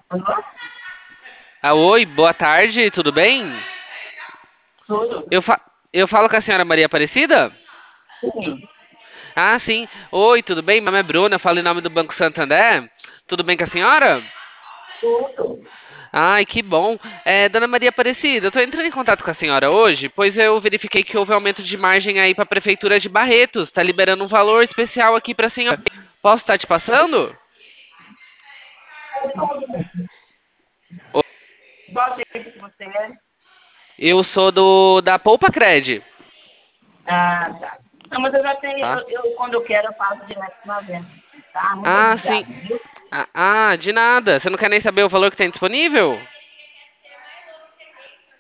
Alô? Ah, oi, boa tarde, tudo bem? Tudo? Eu, fa eu falo com a senhora Maria Aparecida? Sim, Ah, sim. Oi, tudo bem? Meu nome é Bruna, eu falo em nome do Banco Santander. Tudo bem com a senhora? tudo. Ai, que bom. Dona Maria Aparecida, eu tô entrando em contato com a senhora hoje, pois eu verifiquei que houve aumento de margem aí para a Prefeitura de Barretos. Tá liberando um valor especial aqui pra senhora. Posso estar te passando? Ô, Qual jeito que você é? eu sou da Poupa Cred, Ah, tá. Não, mas eu já tenho, tá? quando eu quero, eu passo direto na venda. Tá? Muito Ah, sim. obrigada, viu? De nada. Você não quer nem saber o valor que tem disponível?